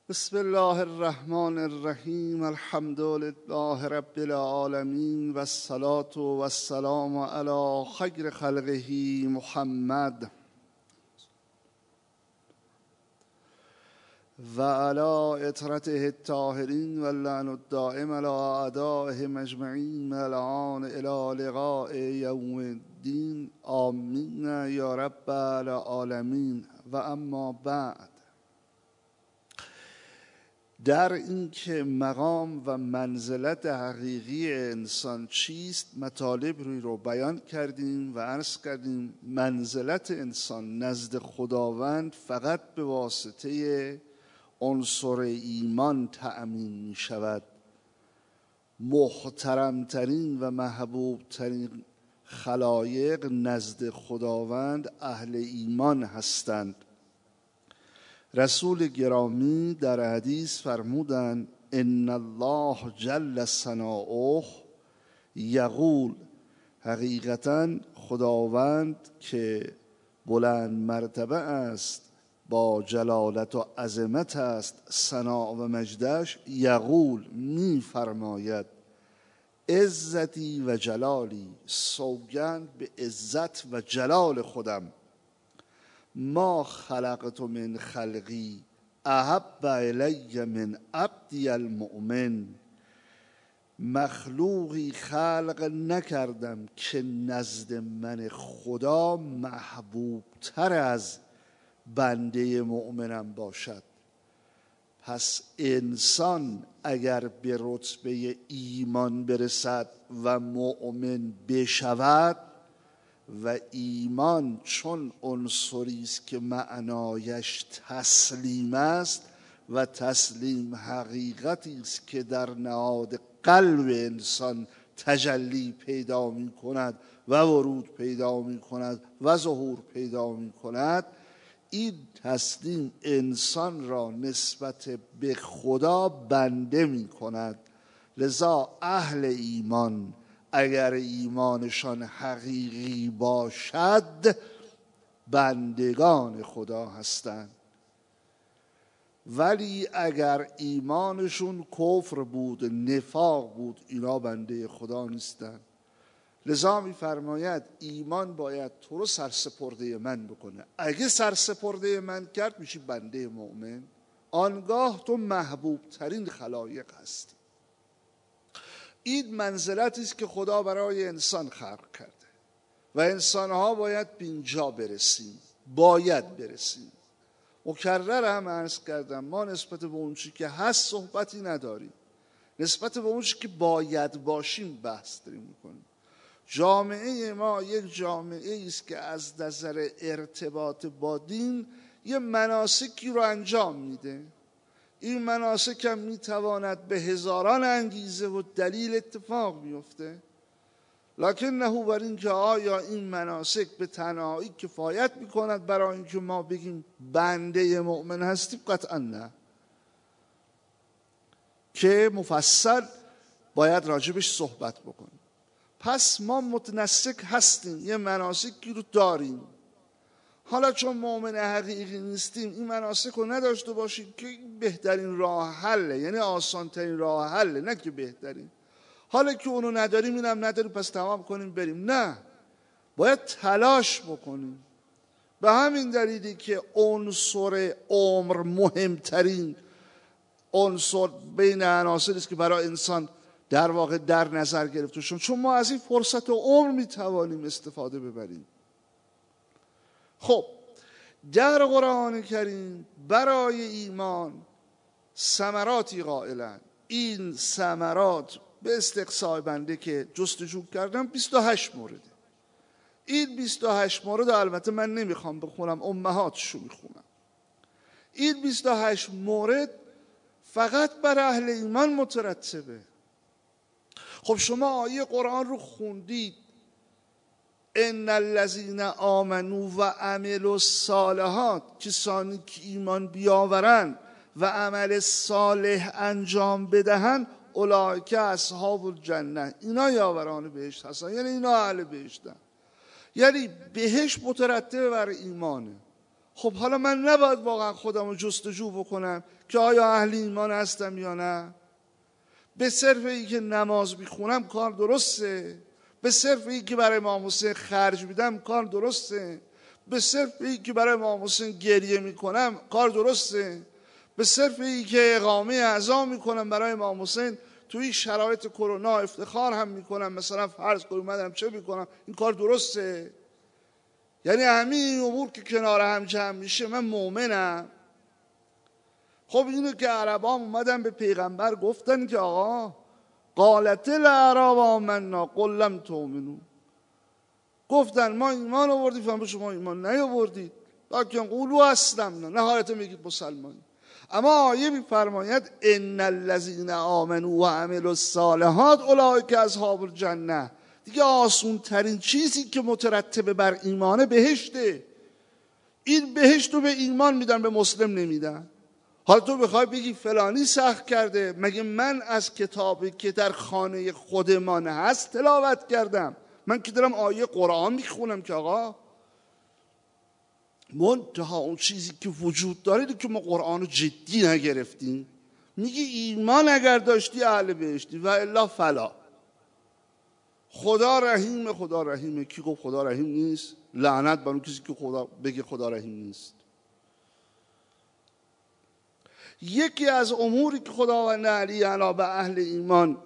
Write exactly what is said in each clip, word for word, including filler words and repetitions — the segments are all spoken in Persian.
بسم الله الرحمن الرحیم. الحمد لله رب العالمین و الصلاة و السلام علی خیر خلقه محمد و علی اطرته الطاهرین و اللعن الدائم علی اعدائهم اجمعین الان الی لقاء یوم الدین. آمین یا رب العالمین. و اما بعد، در این که مقام و منزلت حقیقی انسان چیست مطالب روی رو بیان کردیم و عرض کردیم منزلت انسان نزد خداوند فقط به واسطه عنصر ایمان تأمین می شود. محترمترین و محبوبترین خلایق نزد خداوند اهل ایمان هستند. رسول گرامی در حدیث فرمودند ان الله جل ثناؤه یقول، حقیقتا خداوند که بلند مرتبه است، با جلالت و عظمت است، ثنا و مجدش، یقول می فرماید عزتی و جلالی، سوگند به عزت و جلال خودم، ما خلقت من خلقی احب الی من عبدی المؤمن، مخلوقی خلق نکردم که نزد من خدا محبوب تر از بنده مؤمنم باشد. پس انسان اگر به رتبه ایمان برسد و مؤمن بشود، و ایمان چون عنصری است که معنایش تسلیم است و تسلیم حقیقتی است که در نهاد قلب انسان تجلی پیدا می کند و ورود پیدا می کند و ظهور پیدا می کند، این تسلیم انسان را نسبت به خدا بنده می کند. لذا اهل ایمان اگر ایمانشان حقیقی باشد بندگان خدا هستند، ولی اگر ایمانشون کفر بود، نفاق بود، اینا بنده خدا نیستند. لذا می فرماید ایمان باید تو رو سرسپرده من بکنه. اگه سرسپرده من کرد میشی بنده مؤمن، آنگاه تو محبوب ترین خلایق هستی. این منزلتی است که خدا برای انسان خلق کرده و انسانها باید به اینجا برسیم، باید برسیم. مکرر هم عرض کردم ما نسبت به اون چی که هست صحبتی نداریم، نسبت به اون چی که باید باشیم بحث داریم میکنیم. جامعه ما یک جامعه است که از نظر ارتباط با دین یه مناسکی رو انجام میده. این مناسک هم میتواند به هزاران انگیزه و دلیل اتفاق بیفته، لکن نه بر این که آیا این مناسک به تنهایی کفایت میکند برای اینکه ما بگیم بنده مؤمن هستیم؟ قطعا نه، که مفصل باید راجبش صحبت بکنیم. پس ما متنسک هستیم، یه مناسکی رو داریم. حالا چون مؤمن حقیقی نیستیم این مناسک رو نداشته باشیم که بهترین راه حله، یعنی آسان ترین راه حله، نه که بهترین. حالا که اونو نداریم اینم نداریم پس تمام کنیم بریم، نه، باید تلاش بکنیم. به همین دلیلی که عنصر عمر مهمترین عنصر بین عناصری است که برای انسان در واقع در نظر گرفته شد، چون ما از این فرصت عمر میتوانیم استفاده ببریم. خب در قرآن کریم برای ایمان ثمراتی قائلند. این ثمرات به استقصای بنده که جستجو کردم بیست و هشت مورده. این بیست و هشت مورد البته من نمیخوام بخونم، امهاتشو میخونم. این بیست و هشت مورد فقط بر اهل ایمان مترتبه. خب شما آیه قرآن رو خوندید، ان الذین آمنوا و عملوا الصالحات، کسانی که ایمان بیاورند و عمل صالح انجام بدهند، اولئک اصحاب الجنه، اینا یاوران بهشت هستن، یعنی اینا اهل بهشتن. یعنی بهشت مترتب بر ایمانه. خب حالا من نباید واقعا خودم رو جستجو بکنم که آیا اهل ایمان هستم یا نه؟ به صرف این که نماز میخونم کار درسته؟ به صرف این که برای امام حسین خرج میدم کار درسته؟ به صرف این که برای امام حسین گریه میکنم کار درسته؟ به صرف این که اقامه اعضا میکنم برای امام حسین توی شرایط کرونا افتخار هم میکنم، مثلا فرض کنم اومدم چه میکنم، این کار درسته؟ یعنی همین این امور که کنار هم جمع میشه من مؤمنم؟ خب اینو که عربان اومدن به پیغمبر گفتن که آقا قالت الاعراب آمنا قل لم تؤمنوا، گفتن ما ایمان آوردیم، فهم شما ایمان نیاوردید، لکن قولوا اسلمنا، نهایت میگید مسلمانی. اما آیه میفرماید ان الذین آمنوا و عملوا الصالحات اولئک اصحاب الجنه. دیگه آسون ترین چیزی که مترتب بر ایمانه بهشته. این بهشت رو به ایمان میدن، به مسلم نمیدن. حالا تو بخوای بگی فلانی سخت کرده، مگه من از کتابی که در خانه خودمان هست تلاوت کردم؟ من که دارم آیه قرآن میخونم که آقا منتها اون چیزی که وجود داره که ما قرآن رو جدی نگرفتیم. میگی ایمان اگر داشتی اهل بهشتی و الا فلا. خدا رحیم، خدا رحیمه. کی گفت خدا رحیم نیست؟ لعنت بر اون کسی که خدا بگه خدا رحیم نیست. یکی از اموری که خداوند علی علا به اهل ایمان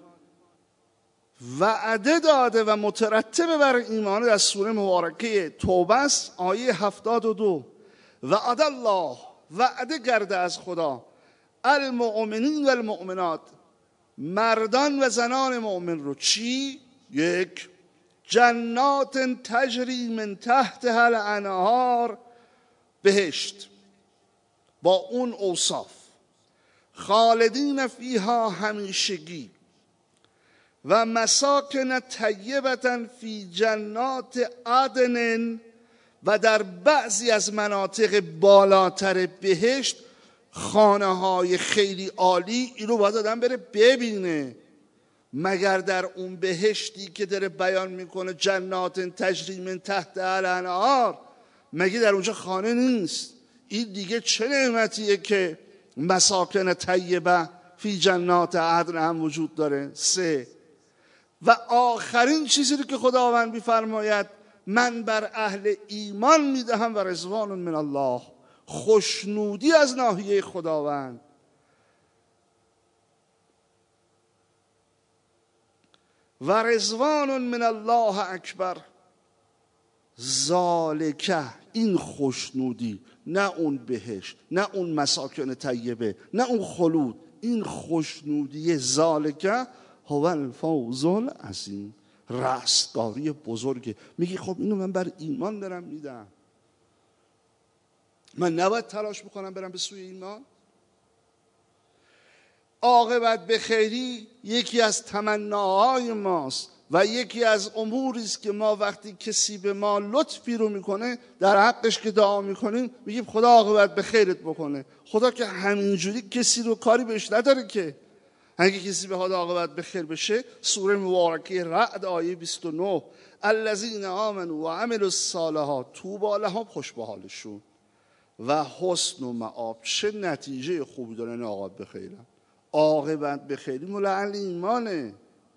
وعده داده و مترتب بر ایمان در سوره مبارکه توبه است، آیه هفتاد و دو. وعد الله، وعده کرده از خدا، المؤمنین و المؤمنات، مردان و زنان مؤمن رو. چی؟ یک، جنات تجری من تحتها الانهار، بهشت با اون اوصاف، خالدین فیها همیشگی، و مساکن طیبة فی جنات عدن، و در بعضی از مناطق بالاتر بهشت خانه های خیلی عالی. اینو باید آدم بره ببینه. مگر در اون بهشتی که داره بیان میکنه جنات تجری من تحت الانهار، مگه در اونجا خانه نیست؟ این دیگه چه نعمتیه که مساکن طیبه فی جنات عدن هم وجود داره. سه، و آخرین چیزی رو که خداوند میفرماید من بر اهل ایمان میدهم و رضوان من الله، خوشنودی از ناحیه خداوند. و رضوان من الله اکبر، ذالکه، این خوشنودی، نه اون بهشت، نه اون مساکن طیبه، نه اون خلود، این خوشنودی ذالکه هو الفوز العظیم، رستگاری بزرگه. میگی خب اینو من بر ایمان دارم میدم، من نباید تلاش بکنم برم به سوی ایمان؟ عاقبت به خیری یکی از تمناهای ماست و یکی از اموری است که ما وقتی کسی به ما لطفی رو میکنه در حقش که دعا میکنیم میگیم خدا عاقبت به خیرت بکنه. خدا که همینجوری کسی رو کاری بهش نداره که. اگه کسی به خدا عاقبت به خیر بشه، سوره مبارکه رعد آیه بیست و نه، الذین آمنوا و عملوا الصالحات طوبی لهم، خوش به حالشون و حسن و مآب، چه نتیجه خوبی دارن عاقبت به خیرن. عاقبت به خیری مال اهل ایمانه.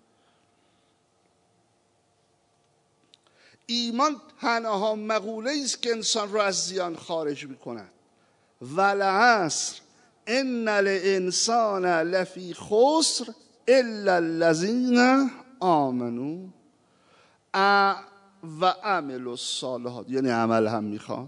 ایمان تنها مقوله است که انسان رو از زیان خارج میکند. والعصر ان الانسان لفی خسر الا الذین آمنوا و عملوا الصالحات، یعنی عمل هم میخواد.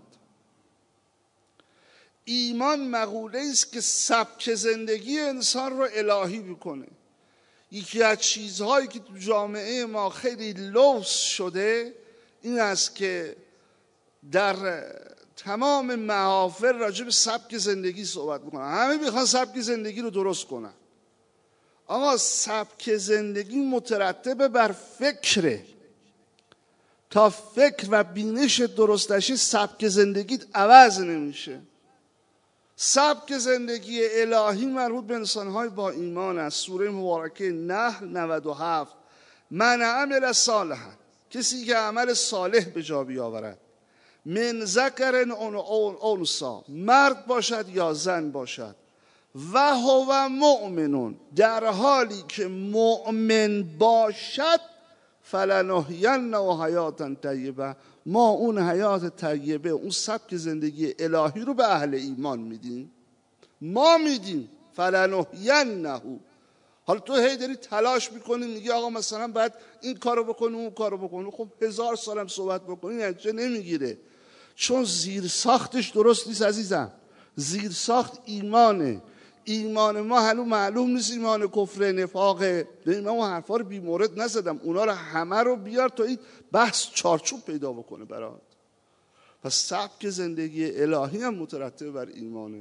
ایمان مقوله است که سبک زندگی انسان رو الهی میکنه. یکی از چیزهایی که تو جامعه ما خیلی لوث شده این است که در تمام محافل راجع به سبک زندگی صحبت میکنن. همه میخوان سبک زندگی رو درست کنن. آقا سبک زندگی مترتب بر فکره. تا فکر و بینش درست نشه سبک زندگیت عوض نمیشه. سبک زندگی الهی مربوط به انسانهای با ایمان است. سوره مبارکه نحل نود و هفت، من عمل صالحا، کسی که عمل صالح به جا بیاورد، من ذکر او انثی، مرد باشد یا زن باشد، و هو مؤمنون، در حالی که مؤمن باشد، فلنحینه حیاتا طیبه، ما اون حیات طیبه، اون سبک زندگی الهی رو به اهل ایمان میدیم. ما میدیم فلنحینه. حالا تو هی داری تلاش میکنی میگی آقا مثلا باید این کارو بکنی اون کارو بکنی، خب هزار سالم صحبت بکنی نتیجه نمیگیره، چون زیر ساختش درست نیست عزیزم. زیر ساخت ایمانه. ایمان ما هنوز معلوم نیست ایمان کفر نفاقه. من اون حرفا رو بی مورد نزدم، اونا رو همه رو بیار تا این بحث چارچوب پیدا بکنه برات. پس سبک زندگی الهی هم مترتب بر ایمانه.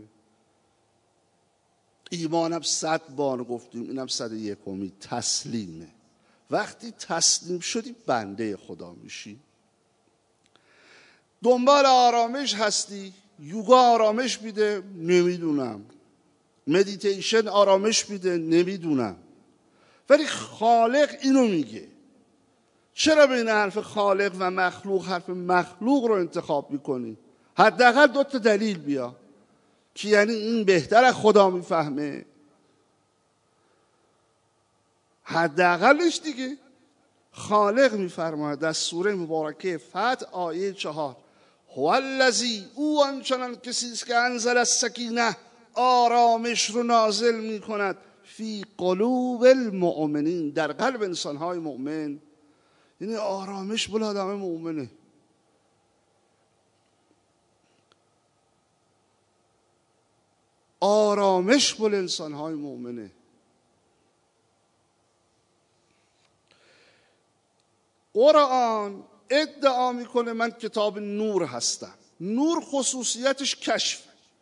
ایمانم صد بار گفتیم، اینم صد و یکمی، تسلیمه. وقتی تسلیم شدی بنده خدا میشی. دنبال آرامش هستی، یوگا آرامش میده، نمیدونم. مدیتیشن آرامش میده، نمیدونم. ولی خالق اینو میگه. چرا بین حرف خالق و مخلوق حرف مخلوق رو انتخاب میکنی؟ حداقل دو تا دلیل بیا که یعنی این بهتر از خدا میفهمه، حداقلش دیگه. خالق میفرماید در سوره مبارکه فتح آیه چهار، هو الذی، او آنچنان کسی است که انزل السکینه، آرامش رو نازل میکند، فی قلوب المؤمنین، در قلب انسانهای مؤمن. یعنی آرامش بلا آدم مؤمنه. آرامش بل انسانهای مؤمنه. قرآن ادعا میکنه من کتاب نور هستم. نور خصوصیتش کشف.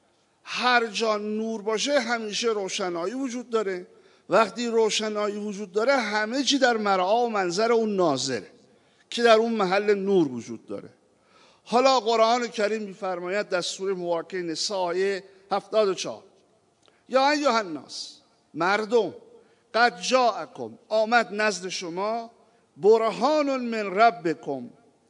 هر جا نور باشه همیشه روشنایی وجود داره. وقتی روشنایی وجود داره همه چی در مرعا و منظر اون ناظره که در اون محل نور وجود داره. حالا قرآن کریم میفرماید در سوره مبارکه نساء آیه هفتاد و چهار، یا ایها الناس، مردم، قد جاءکم، آمد نزد شما، برهان من ربکم،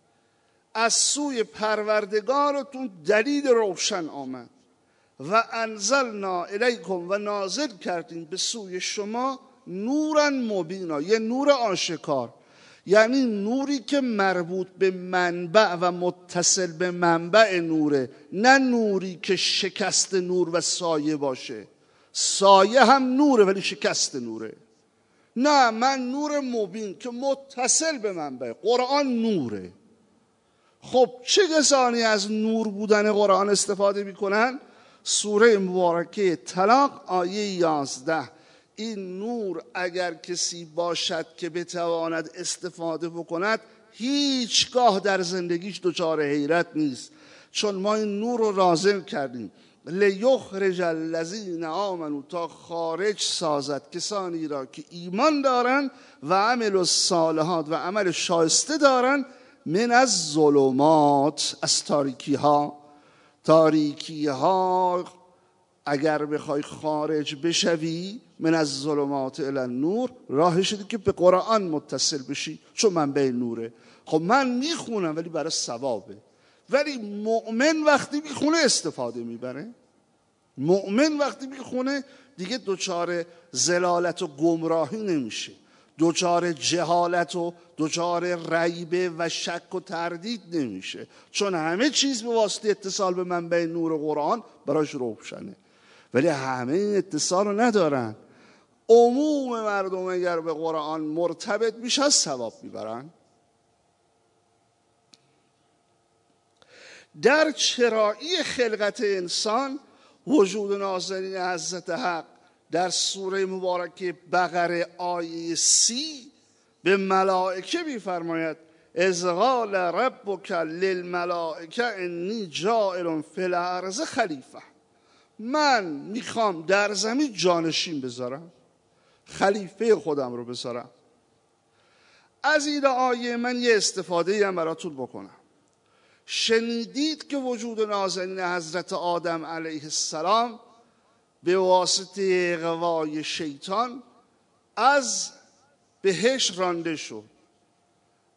از سوی پروردگارتون دلیل روشن آمد، و انزلنا الیکم، و نازل کردیم به سوی شما، نورا مبینا، یه نور آشکار. یعنی نوری که مربوط به منبع و متصل به منبع نوره، نه نوری که شکست نور و سایه باشه. سایه هم نوره ولی شکست نوره. نه، من نور مبین که متصل به منبع. قرآن نوره. خب چه کسانی از نور بودن قرآن استفاده میکنن؟ سوره مبارکه طلاق آیه یازده، این نور اگر کسی باشد که بتواند استفاده بکند هیچگاه در زندگیش دچار حیرت نیست، چون ما این نور رو نازل کردیم لیخرج الذین آمنوا، تا خارج سازد کسانی را که ایمان دارند و عمل الصالحات و عمل شایسته دارند، من از ظلمات، از تاریکی ها. تاریکی ها اگر بخوای خارج بشوی، من از ظلمات الی النور، راهش اینه که به قرآن متصل بشی، چون منبع نوره. خب من میخونم ولی برای ثوابه. ولی مؤمن وقتی میخونه استفاده میبره. مؤمن وقتی میخونه دیگه دوچار زلالت و گمراهی نمیشه، دوچار جهالت و دوچار ریبه و شک و تردید نمیشه، چون همه چیز به واسطه اتصال به منبع نور قرآن براش روشنه. ولی همه این اتصال رو ندارن. عموم مردم اگر به قرآن مرتبط میشه ثواب میبرن. در چرایی خلقت انسان، وجود نازنین حضرت حق در سوره مبارکه بقره آیه سی به ملائکه میفرماید اذ قال ربک للملائکه انی جاعل فی الارض خلیفه، من میخوام در زمین جانشین بذارم، خلیفه خودم رو بذارم. از این آیه من یه استفاده هم براتون بکنم. شنیدید که وجود نازنین حضرت آدم علیه السلام به واسطه اغوای شیطان از بهشت رانده شد.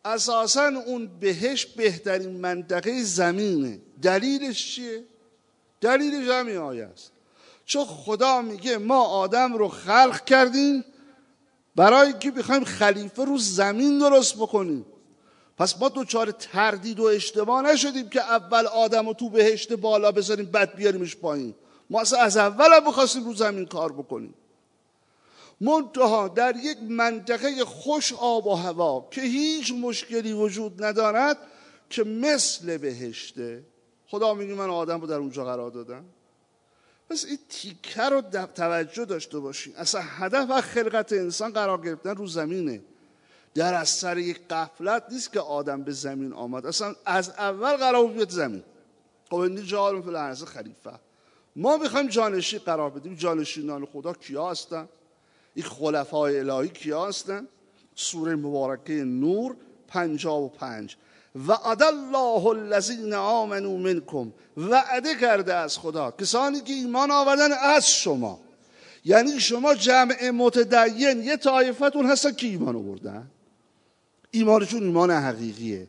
اساساً اون بهشت بهترین منطقه زمینه. دلیلش چیه؟ دلیلش همین آیه است. چون خدا میگه ما آدم رو خلق کردیم برای که بخوایم خلیفه رو زمین درست بکنیم. پس ما دوچار تردید و اشتباه نشدیم که اول آدم رو تو بهشت بالا بذاریم بعد بیاریمش پایین. ما اصلا از اول هم بخواستیم رو زمین کار بکنیم. منتها در یک منطقه خوش آب و هوا که هیچ مشکلی وجود ندارد که مثل بهشته، خدا میگه من آدم رو در اونجا قرار دادم. پس این تیکه رو توجه داشته باشین. اصلا هدف و خلقت انسان قرار گرفتن رو زمینه. در اثر یک غفلت نیست که آدم به زمین آمد، اصلا از اول قرار بیاد زمین. خب این جعل فی الارض خلیفه. ما میخوایم جانشین قرار بدیم. جانشینان خدا کیا هستن؟ این خلفای الهی کیا هستن؟ سوره مبارکه نور پنجاه و پنج. وعد الله الذین آمنوا منکم، وعده کرده از خدا کسانی که ایمان آوردن از شما. یعنی شما جمع متدین یه طایفتون هستن که ایمان آوردن، ایمانشون ایمان حقیقیه.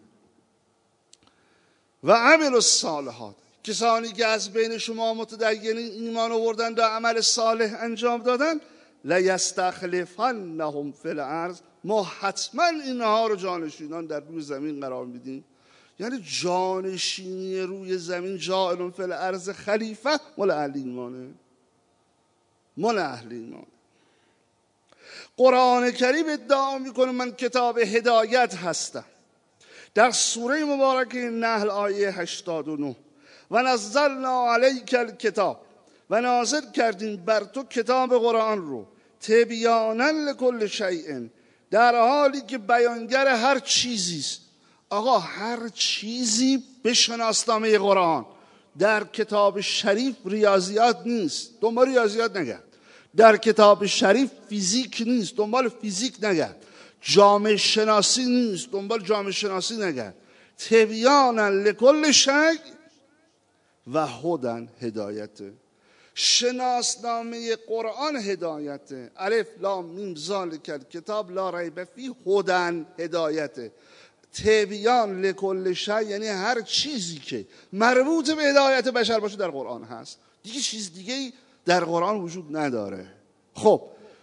و عمل الصالحات، کسانی که از بین شما متدین ایمان آوردن و عمل صالح انجام دادن، لیستخلفنهم فی الارض، ما حتما اینها رو جانشینان در روی زمین قرار میدیم. یعنی جانشینی روی زمین جاعل فی الارض خلیفه مال اهل ایمانه، مال اهل ایمانه. قرآن کریم ادعا میکنه من کتاب هدایت هستم. در سوره مبارکه نحل آیه هشتاد و نه، و نزلنا علیک الکتاب، و نازل کردیم بر تو کتاب قرآن رو، تبیانا لکل شیء، در حالی که بیانگر هر چیزی است. آقا هر چیزی به شناسنامه قرآن. در کتاب شریف ریاضیات نیست، دنبال ریاضیات نگرد. در کتاب شریف فیزیک نیست، دنبال فیزیک نگرد. جامعه شناسی نیست، دنبال جامعه شناسی نگرد. تبیانا لکل شیء و هدی، هدایته. شناسنامه قرآن هدایته. الف لام میم ذالک الکتاب لا ریب فیه هدی، هدایته. تبیان لکل شیء یعنی هر چیزی که مربوط به هدایت بشر باشه در قرآن هست. دیگه چیز دیگه در قرآن وجود نداره. خب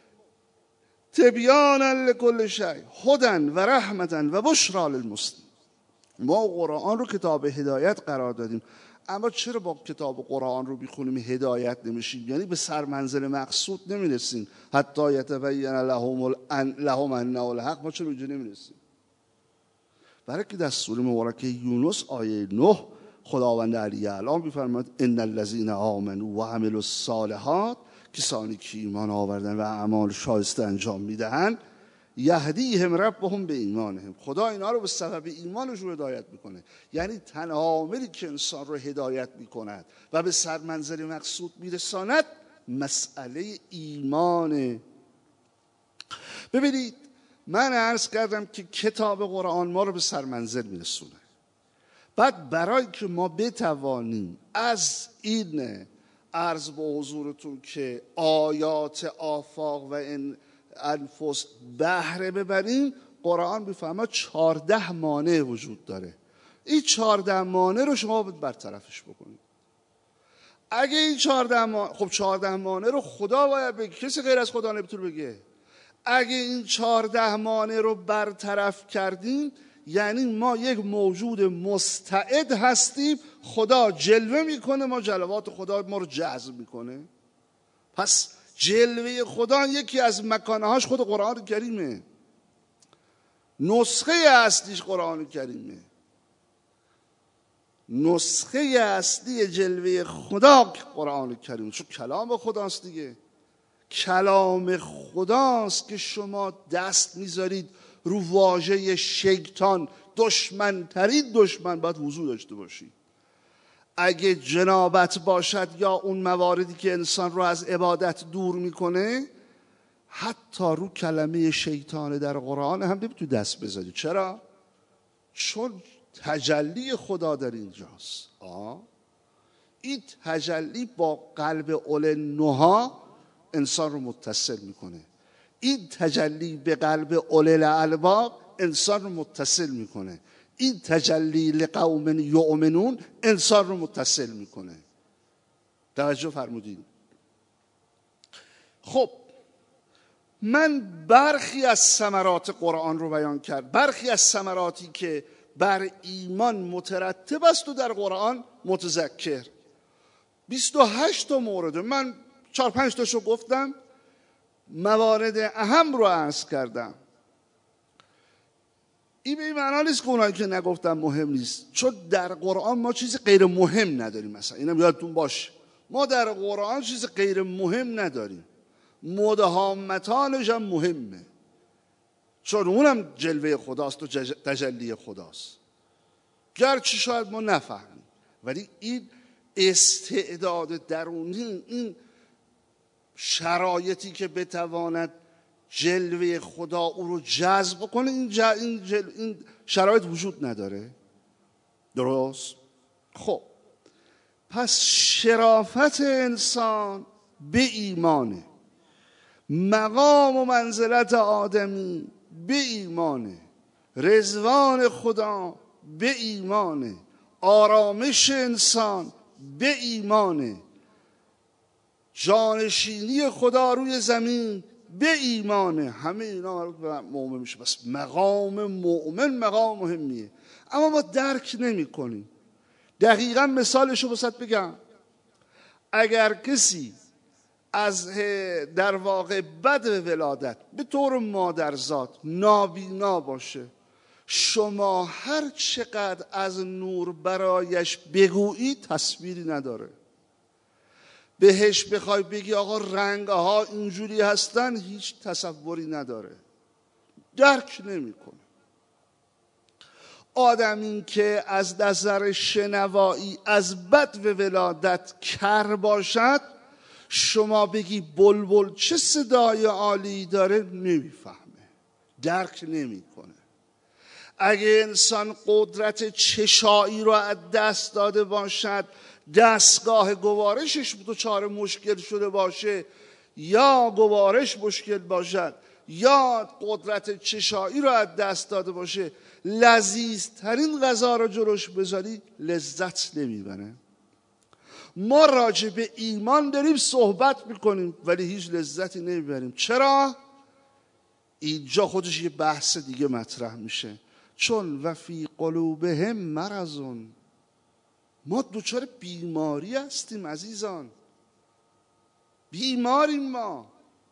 تبیانا لکل شیء هدی و رحمتا و بشری للمسلمین. ما قرآن رو کتاب هدایت قرار دادیم. اما چرا با کتاب قرآن رو میخونیم هدایت نمیشیم؟ یعنی به سرمنزل مقصود نمیرسیم. حتی یتبین لهم لهم انه الحق. ما چرا اینجا نمیرسیم؟ برای که در سوره مبارکه یونس آیه نه خداوند علی اعلی میفرماید ان الذین آمنوا و عملوا الصالحات، کسانی که ایمان آوردن و اعمال شایسته انجام میدهند، یهدیهم ربهم به ایمانهم، خدا اینا رو به سبب ایمانشون هدایت میکنه. یعنی تنها عاملی که انسان رو هدایت میکند و به سرمنزل مقصود میرساند مسئله ایمانه. ببینید من عرض کردم که کتاب قرآن ما رو به سرمنزل میرسونه. بعد برای که ما بتوانیم از این عرض به حضورتون که آیات آفاق و این انفس بهره ببریم، قرآن میفهمه چهارده مانع وجود داره. این چهارده مانع رو شما باید برطرفش بکنید. اگه این چهارده مانع، خب چهارده مانع رو خدا باید بگه، کسی غیر از خدا نمیتونه بگه. اگه این چهارده مانع رو برطرف کردیم یعنی ما یک موجود مستعد هستیم، خدا جلوه میکنه، ما جلوات خدا ما رو جذب میکنه. پس جلوه خدا یکی از مکانهاش خود قرآن کریمه، نسخه اصلیش قرآن کریمه. نسخه اصلی جلوه خدا قرآن کریمه، چون کلام خداست دیگه. کلام خداست که شما دست میذارید رو واژه شیطان، دشمن ترین دشمن باید وضو داشته باشید. اگه جنابت باشد یا اون مواردی که انسان رو از عبادت دور میکنه، حتی رو کلمه شیطان در قرآن هم نمیتونی دست بذاری. چرا؟ چون تجلی خدا در اینجاست. آه. این تجلی با قلب اول نها انسان رو متصل میکنه. این تجلی به قلب اول الالباب انسان رو متصل میکنه. این تجلی لقوم یؤمنون انسان رو متصل میکنه. توجه فرمودین؟ خب من برخی از ثمرات قرآن رو بیان کرد، برخی از ثمراتی که بر ایمان مترتب است و در قرآن متذکر. بیست و هشت تا مورد، من چهار پنج تاشو گفتم، موارد اهم رو عرض کردم. این به این معنا نیست که اونایی که نگفتم مهم نیست، چون در قرآن ما چیز غیر مهم نداریم. مثلا اینم یادتون باشه، ما در قرآن چیز غیر مهم نداریم، مدهامتانش هم مهمه، چون اونم جلوه خداست و تجلی خداست، گرچه شاید ما نفهمیم، ولی این استعداد درونی، این شرایطی که بتواند جلوه خدا او رو جذب کنه، این, ج... این, جل... این شرایط وجود نداره. درست؟ خب پس شرافت انسان به ایمانه، مقام و منزلت آدمی به ایمانه، رضوان خدا به ایمانه، آرامش انسان به ایمانه، جانشینی خدا روی زمین به ایمانه. همه اینا مؤمن میشه. بس مقام مؤمن مقام مهمیه، اما ما درک نمی کنیم. دقیقا مثالشو بسات بگم، اگر کسی از در واقع بد ولادت به طور مادرزاد نابینا باشه، شما هر چقدر از نور برایش بگویی تصویری نداره. بهش بخوای بگی آقا رنگها اینجوری هستن، هیچ تصوری نداره، درک نمیکنه. آدمی که از نظر شنوایی از بد و ولادت کر باشد، شما بگی بلبل چه صدای عالی داره، نمیفهمه، درک نمیکنه. اگه انسان قدرت چشایی رو از دست داده باشد، دستگاه گوارشش دچار مشکل شده باشه، یا گوارش مشکل باشد یا قدرت چشایی رو از دست داده باشه، لذیذترین غذا رو جلوش بذاری لذت نمیبره. ما راجع به ایمان داریم صحبت میکنیم ولی هیچ لذتی نمیبریم. چرا؟ اینجا خودش یه بحث دیگه مطرح میشه، چون و فی قلوبهم مرضون. ما دوچار بیماری هستیم عزیزان، بیماریم ما.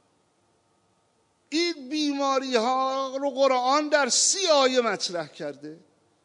این بیماری ها رو قرآن در سی آیه مطرح کرده.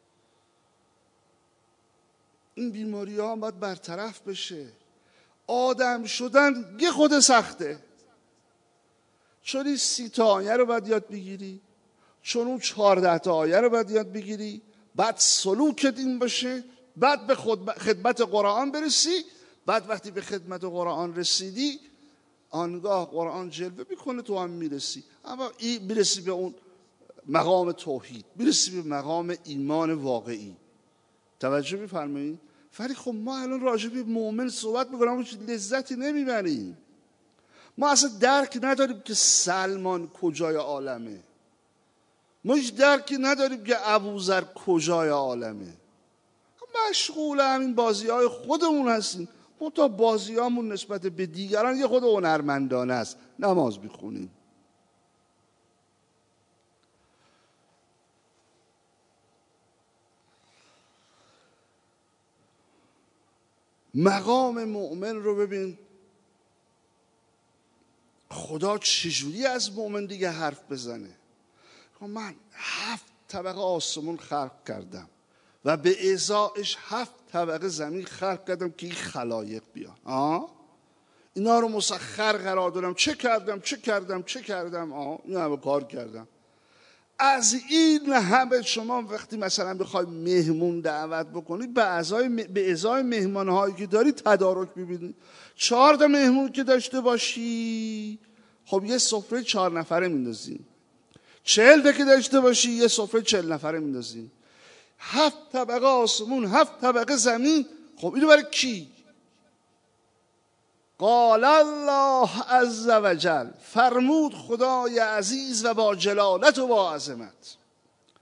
این بیماری ها باید برطرف بشه. آدم شدن یه خود سخته، چون این سی تا آیه رو باید یاد بگیری، چون اون چهارده تا آیه رو باید یاد بگیری، بعد سلوکت این باشه، بعد به خدمت قرآن برسی. بعد وقتی به خدمت قرآن رسیدی، آنگاه قرآن جلوه میکنه، تو هم میرسی. اما این میرسی به اون مقام توحید، میرسی به مقام ایمان واقعی. توجه میفرمایید؟ ولی خب ما الان راجع به مؤمن صحبت میکنیم، اما لذتی نمیبریم. ما اصلا درک نداریم که سلمان کجای عالمه، ما هیچ درکی نداریم که ابوذر کجای عالمه. مشغول همین بازی های خودمون هستیم. ما تا بازی هامون نسبت به دیگران یه خود هنرمندانه است. نماز بخونیم، مقام مؤمن رو ببین خدا چجوری از مؤمن دیگه حرف بزنه. من هفت طبقه آسمون خلق کردم و به ازایش هفت طبقه زمین خلق کردم که این خلایق بیان. آه؟ اینا رو مسخر قرار دادم. چه کردم چه کردم چه کردم آه؟ این همه کار کردم. از این همه شما وقتی مثلا بخوای مهمون دعوت بکنید، به ازای به ازای مهمانهایی که داری تدارک ببینید. چهار تا مهمون که داشته باشی، خب یه سفره چهار نفره میندازی. چهل تا که داشته باشی، یه سفره چهل نفره میندازی. هفت طبقه آسمون، هفت طبقه زمین. خب اینو برای کی؟ قال الله عز و جل، فرمود خدای عزیز و با جلالت و با عظمت،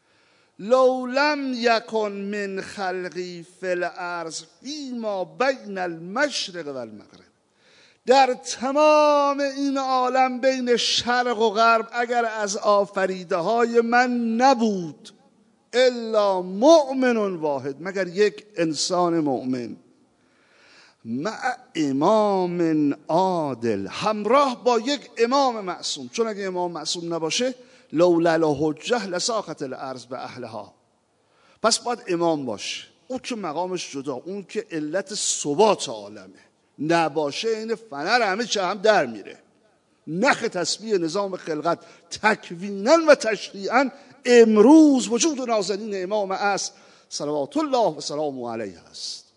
لو لم یکن من خلقی فی الارض فیما بین المشرق و المغرب. در تمام این عالم بین شرق و غرب اگر از آفریده های من نبود الا مؤمن واحد، مگر یک انسان مؤمن، مع امام عادل، همراه با یک امام معصوم. چون اگه امام معصوم نباشه لولا الحجه لساقط الارض به اهلها، پس باید امام باشه. اون که مقامش جدا، اون که علت ثبات عالمه، نباشه این فنر همه چه هم در میره. نخ تسبیح نظام خلقت تکوینا و تشریعا امروز وجود نازنین امام است صلوات الله و سلامه علیه است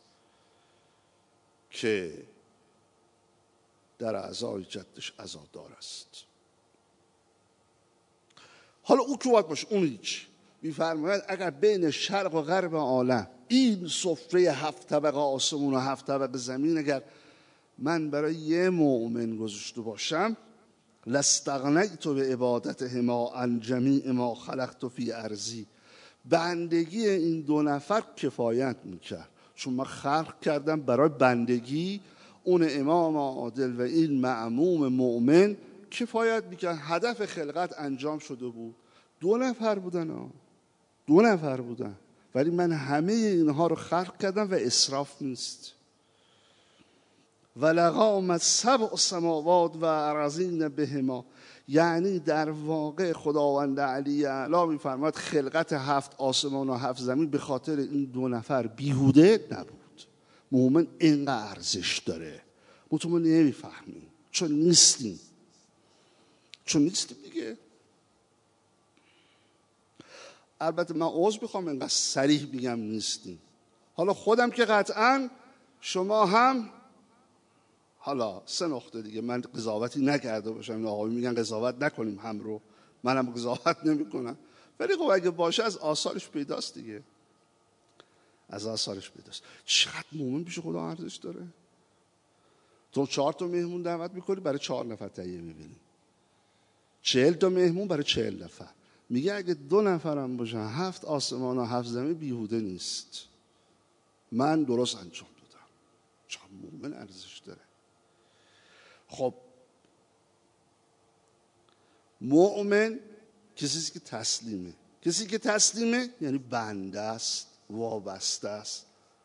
که در اعضای جدش عزادار است. حالا او که باید باشه، اون هیچ. می‌فرماید اگر بین شرق و غرب عالم این سفره هفت طبقه آسمون و هفت طبقه زمین اگر من برای یه مؤمن گذاشته باشم، لاستغنیت به عبادتهما عن جمیع ما خلقت فی ارضی، بندگی این دو نفر کفایت میکرد. چون من خلق کردم برای بندگی، اون امام عادل و این معموم مؤمن کفایت میکرد. هدف خلقت انجام شده بود. دو نفر بودن ها. دو نفر بودن ولی من همه اینها رو خلق کردم و اسراف نیست. ولقامت سبع سماوات و ارضین بهما، یعنی در واقع خداوند علی اعلی میفرماید خلقت هفت آسمان و هفت زمین به خاطر این دو نفر بیهوده نبود. مومن اینقدر ارزش داره، مطمئن نمیفهمیم چون نیستیم، چون نیستیم دیگه. البته من عذر میخوام اینقدر صریح بگم نیستیم. حالا خودم که قطعا، شما هم، حالا سه نقطه دیگه من قضاوتی نکرده باشم، این آقایی میگن قضاوت نکنیم هم رو، منم قضاوت نمی کنم، ولی خب اگه باشه از آثارش پیداست دیگه، از آثارش پیداست. چقدر مومن پیش خدا ارزش داره. تو چهار تا مهمون دعوت میکنی برای چهار نفر تهیه میبینی، چهل تا مهمون برای چهل نفر. میگه اگه دو نفرم باشن هفت آسمان و هفت زمین بیهوده نیست، من درست انجام دادم. چقدر مومن ارزش داره. خب مؤمن کسی که تسلیمه، کسی که تسلیمه یعنی بنده است، وابسته است.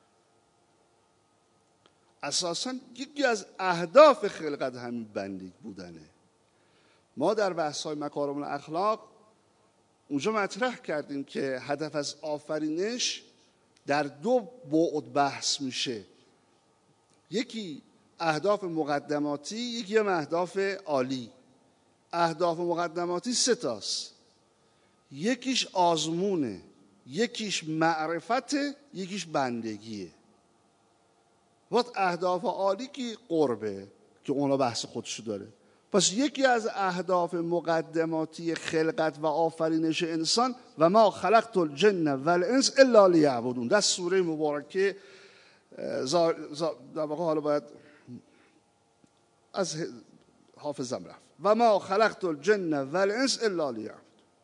اساساً یکی از اهداف خلقت همین بندگی بودنه. ما در بحث‌های مکارم الاخلاق اونجا مطرح کردیم که هدف از آفرینش در دو بعد بحث میشه، یکی اهداف مقدماتی، یکی هم اهداف عالی. اهداف مقدماتی سه تاست، یکیش آزمونه، یکیش معرفته، یکیش بندگیه. وقت اهداف عالی که قربه که اونا بحث خودشو داره. پس یکی از اهداف مقدماتی خلقت و آفرینش انسان و ما خلقت الجن والانس الا لیعبدون، در سوره مبارکه در واقع حالا باید از حافظم رفت، و ما خلقت الجن والانس الا لیعبدون.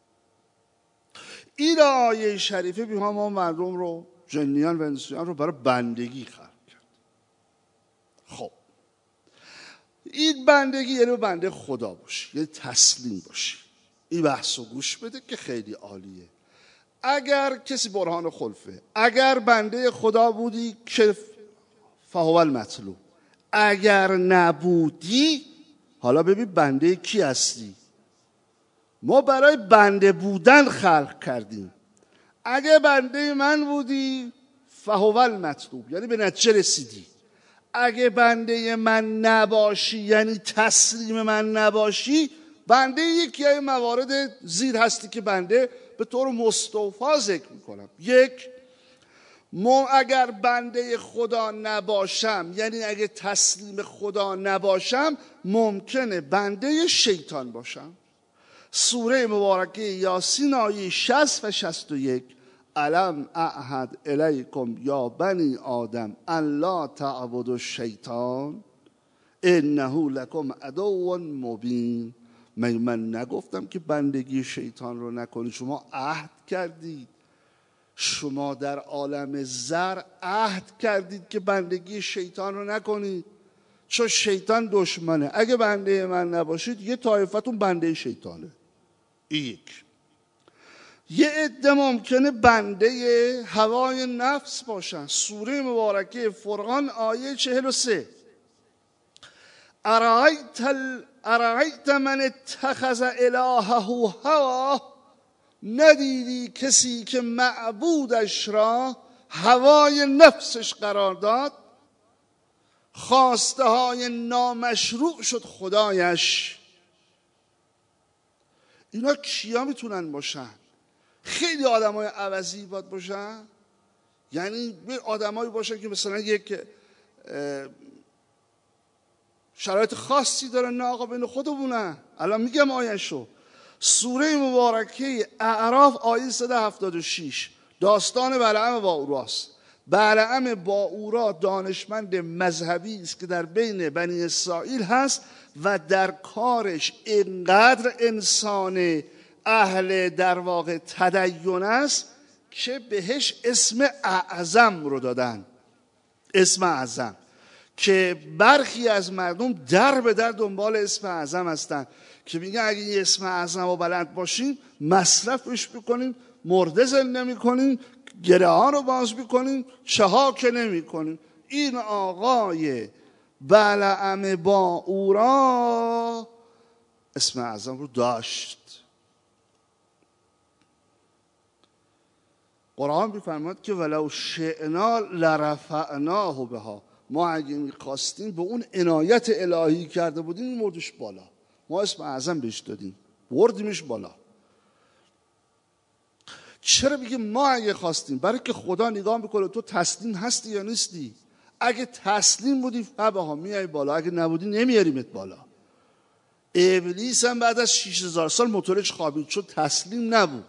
این آیه شریفه بی ما مردم رو، جنیان و انسیان رو برای بندگی خلق کرد. خب این بندگی یعنی بنده خدا باشی، یعنی تسلیم باشی. این بحث رو گوش بده که خیلی عالیه. اگر کسی برهان خلفه، اگر بنده خدا بودی که فهو المطلوب، اگر نبودی حالا ببین بنده کی هستی. ما برای بنده بودن خلق کردیم. اگه بنده من بودی فهو المطلوب، یعنی به نتیجه رسیدی. اگه بنده من نباشی یعنی تسلیم من نباشی، بنده یکی از موارد زیر هستی که بنده به طور مستوفا ذکر میکنم. یک، ما اگر بنده خدا نباشم یعنی اگه تسلیم خدا نباشم، ممکنه بنده شیطان باشم. سوره مبارکه یاسین آیه شصت و شصت و یک، الم اعهد الیکم یا بنی آدم ان لا تعبدوا الشیطان انه لکم عدو مبین. من من نگفتم که بندگی شیطان رو نکنید؟ شما عهد کردید شما در عالم زر عهد کردید که بندگی شیطان رو نکنید چون شیطان دشمنه. اگه بنده من نباشید یه طایفتون بنده شیطانه. یک یه عده ممکنه بنده هوای نفس باشن. سوره مبارکه فرقان آیه چهل و سه ارایت, ال... ارایت من اتخذ الهه هوا، ندیدی کسی که معبودش را هوای نفسش قرار داد، خواسته های نامشروع شد خدایش. اینا کیا میتونن باشن؟ خیلی آدم های عوضی باید باشن، یعنی آدم هایی باشن که مثلا یک شرایط خاصی دارن نه آقا بین خودمونن. الان میگم آیه‌شو. سوره مبارکه اعراف آیه صد و هفتاد و شش داستان بلعم باوراست. بلعم باورا دانشمند مذهبی است که در بین بنی اسرائیل هست و در کارش اینقدر انسان اهل در واقع تدین است که بهش اسم اعظم رو دادن. اسم اعظم که برخی از مردم در به در دنبال اسم اعظم هستن که میگن اگه یه اسم اعظم رو بلند باشیم مصرفش بکنیم، مرده زن نمی کنیم، گره ها رو باز بکنیم، چه ها که نمی کنیم. این آقای بلعم باورا اسم اعظم رو داشت. قرآن می‌فرماید که ولو شئنا لرفعناه بها، ما اگه می‌خواستیم به اون عنایت الهی کرده بودیم می‌بردیمش بالا. ما اسم اعظم بهش دادیم بردیمش بالا. چرا بگیم ما اگه خواستیم؟ برای که خدا نگاه میکنه تو تسلیم هستی یا نیستی. اگه تسلیم بودی فبها میای بالا، اگه نبودی نمیاریمت بالا. ابلیس هم بعد از شش هزار سال موتورش خوابید چون تسلیم نبود.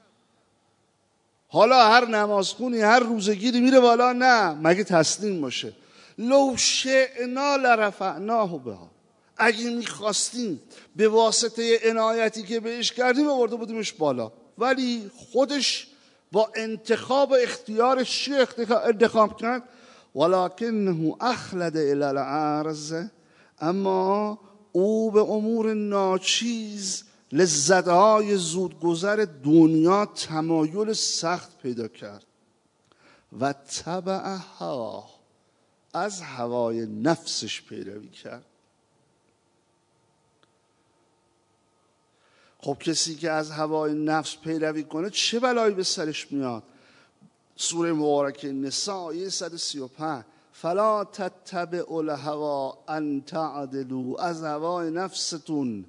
حالا هر نمازخونی هر روزگیری میره بالا، نه مگه تسلیم باشه. لو شئنا لرفعناه بها، اگه میخواستیم به واسطه عنایتی که بهش کردیم آورده بودیمش بالا، ولی خودش با انتخاب و اختیارش چی انتخاب کرد؟ ولکنه اخلد الی الارض، اما او به امور ناچیز لذتهای زودگذر دنیا تمایل سخت پیدا کرد و تبع هوا، از هوای نفسش پیروی کرد. خب کسی که از هوای نفس پیروی کنه چه بلایی به سرش میاد؟ سوره مبارکه نساء آیه صد و سی و پنج فلا تتبعوا الهوا ان تعدلوا، از هوای نفستون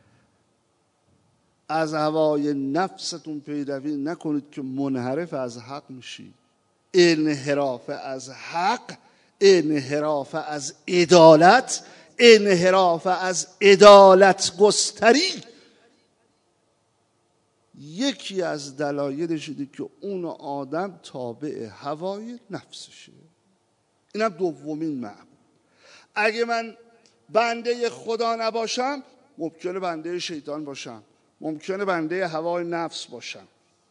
از هوای نفستون پیروی نکنید که منحرف از حق میشی. انحراف از حق، انحراف از عدالت، انحراف از عدالت گستری یکی از دلایلش اینه که اون آدم تابع هوای نفسشه. اینم دومین معنی. اگه من بنده خدا نباشم ممکنه بنده شیطان باشم، ممکنه بنده هوای نفس باشم،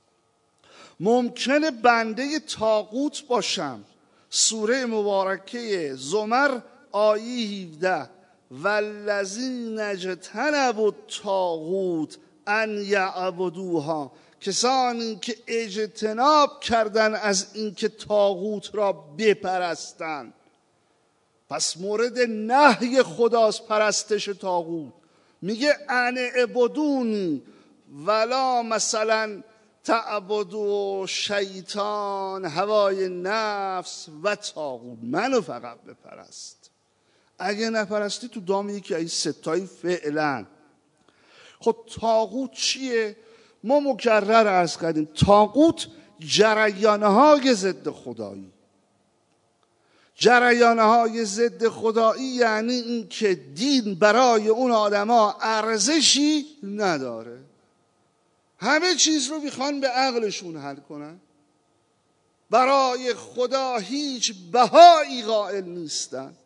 ممکنه بنده طاغوت باشم. سوره مبارکه زمر آیه هفده والذین اجتنبوا الطاغوت ان یعبدوها، کسانی که اجتناب کردن از اینکه طاغوت را بپرستند. پس مورد نهی خداست پرستش طاغوت. میگه ان اعبدونی ولا مثلا تعبدوا شیطان، هوای نفس و طاغوت، منو فقط بپرست. اگه نپرستی تو دام یکی از ستایی فعلا. خب طاغوت چیه؟ ما مکرر عرض کردیم طاغوت جریانهای ضد خدایی. جریانهای ضد خدایی یعنی این که دین برای اون آدما ارزشی نداره، همه چیز رو میخوان به عقلشون حل کنن، برای خدا هیچ بهایی قائل نیستن.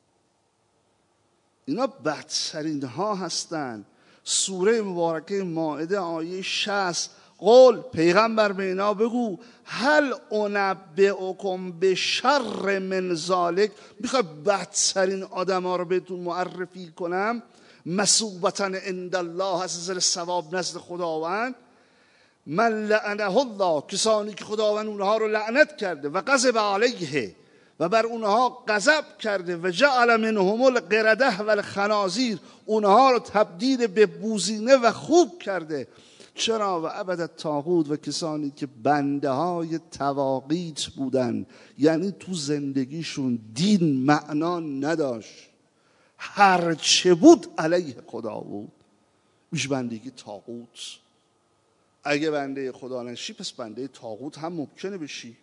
اینا بدترین ها هستن. سوره مبارکه مائده آیه شصت قول پیغمبر به اینا بگو هل انبئکم به شر من ذالک، میخوای بدترین آدم ها رو بهتون معرفی کنم؟ مثوبتا عند الله، از نظر ثواب نزد خداوند. من لعنه الله، کسانی که خداوند اونها رو لعنت کرده و غضب علیه و بر اونها غضب کرده و جعل منهم القرده و الخنازیر، اونها رو تبدیل به بوزینه و خوک کرده. چرا؟ و عبد طاغوت، و کسانی که بنده های طواغیت بودن، یعنی تو زندگیشون دین معنا نداشت، هرچه بود علیه خدا بود، میشه بندگی طاغوت. اگه بنده خدا نشی پس بنده طاغوت هم ممکنه بشی.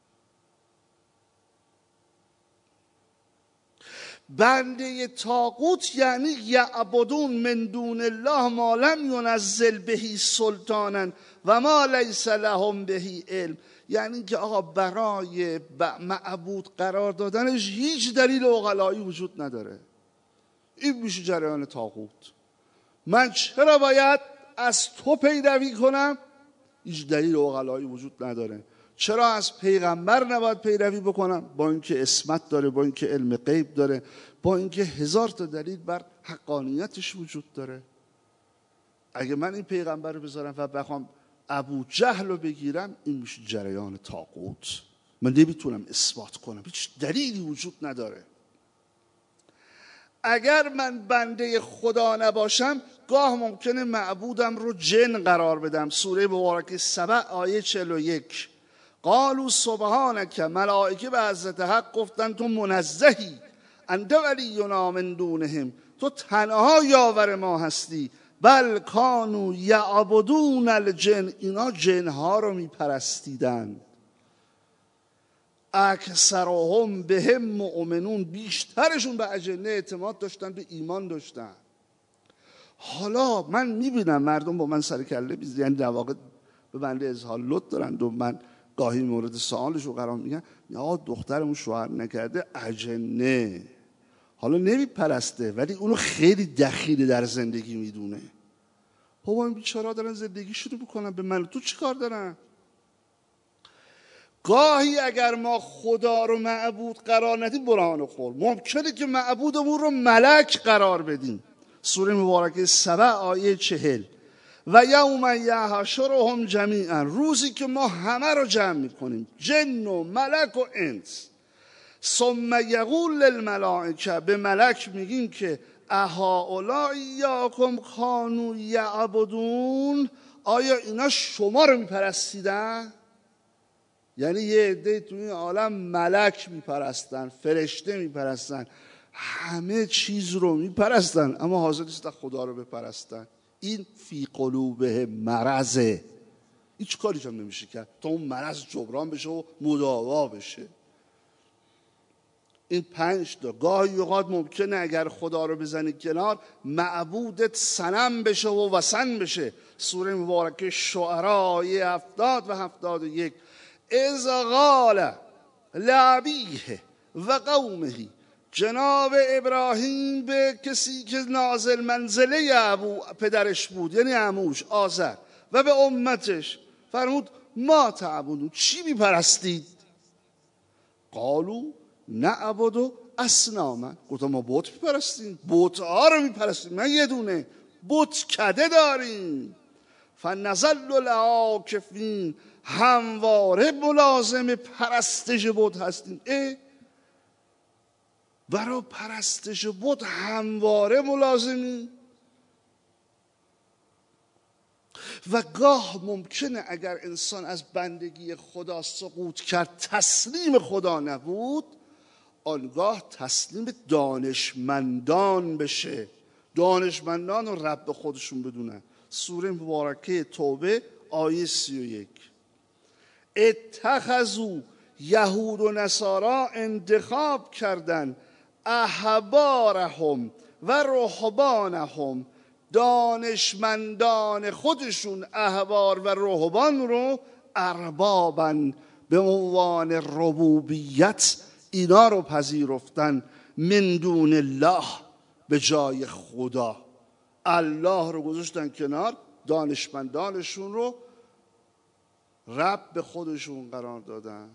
بنده طاغوت یعنی یعبدون من دون الله ما لم ینزل بهی سلطانا و ما لیس لهم بهی علم. یعنی که آقا برای معبود قرار دادنش هیچ دلیل عقلایی وجود نداره. این میشه جریان طاغوت. من چرا باید از تو پیروی کنم؟ هیچ دلیل عقلایی وجود نداره. چرا از پیغمبر نباید پیروی بکنم؟ با اینکه عصمت داره، با اینکه علم غیب داره، با اینکه هزار تا دلیل بر حقانیتش وجود داره. اگه من این پیغمبر رو بذارم و بخوام ابو جهل رو بگیرم، این میشه جریان طاغوت. من نمیتونم اثبات کنم، هیچ دلیلی وجود نداره. اگر من بنده خدا نباشم، گاه ممکنه معبودم رو جن قرار بدم. سوره مبارکه سبع آیه چهل و یک، قالوا سبحانک، ملائکه به حضرت حق گفتن تو منزهی، انت ولینا من دونهم، تو تنها یاور ما هستی. بل کانوا یعبدون الجن، اینا جنها رو میپرستیدن. اکثرهم بهم مؤمنون، بیشترشون به اجنه اعتماد داشتن، به ایمان داشتن. حالا من میبینم مردم با من سر کله بیز، یعنی در واقع به بنده اظهار لطف دارن و من گاهی مورد سوالش رو قرار میگن، یا دخترمون شوهر نکرده اجنه، حالا نمیپرسته ولی اونو خیلی دخیل در زندگی میدونه. بابا این بیچاره‌ها دارن زندگی شروع بکنن، به من تو چی کار دارن؟ گاهی اگر ما خدا رو معبود قرار ندیم برهان خور، ممکنه که معبودمون رو ملک قرار بدیم. سوره مبارکه سبع آیه چهل، و یوم یحشرهم جمیعا، روزی که ما همه رو جمع میکنیم، جن و ملک و انس. ثم یقول للملائکه، به ملک میگیم که اهؤلاء یاکم کانوا یعبدون، آیا اینا شما رو میپرستیدن؟ یعنی یه عده تو این عالم ملک میپرستن، فرشته میپرستن، همه چیز رو میپرستن، اما حاضر نیستن خدا رو بپرستن. این فی قلوبه مرضه، هیچ کاریش هم نمیشه کرد تا اون مرض جبران بشه و مداوا بشه. این پنج تا گاهی اوقات ممکنه اگر خدا رو بزنی کنار، معبودت صنم بشه و وثن بشه. سوره مبارکه شعراء آیه هفتاد و هفتاد و یک، اذ قال لابیه و قومه، جناب ابراهیم به کسی که نازل منزله ابو پدرش بود، یعنی عموش آزر، و به امتش فرمود ما تعبدون، چی میپرستید؟ قالو نعبدو اصناما، گفتم ما بت میپرستیم، بت ها رو میپرستیم، من یه دونه بت کده داریم. فنظل العاکفین، همواره ملازم پرستش بت هستیم. اه برای پرستش بت همواره ملازمی. و گاه ممکنه اگر انسان از بندگی خدا سقوط کرد، تسلیم خدا نبود، آنگاه تسلیم دانشمندان بشه، دانشمندان رو رب خودشون بدونن. سوره مبارکه توبه آیه سی و یک، اتخذوا، یهود و نصارا انتخاب کردن، احبارهم و رهبانهم، دانشمندان خودشون احبار و رهبان رو، اربابن، به عنوان ربوبیت اینا رو پذیرفتن، من دون الله، به جای خدا. الله رو گذاشتن کنار، دانشمندانشون رو رب به خودشون قرار دادن.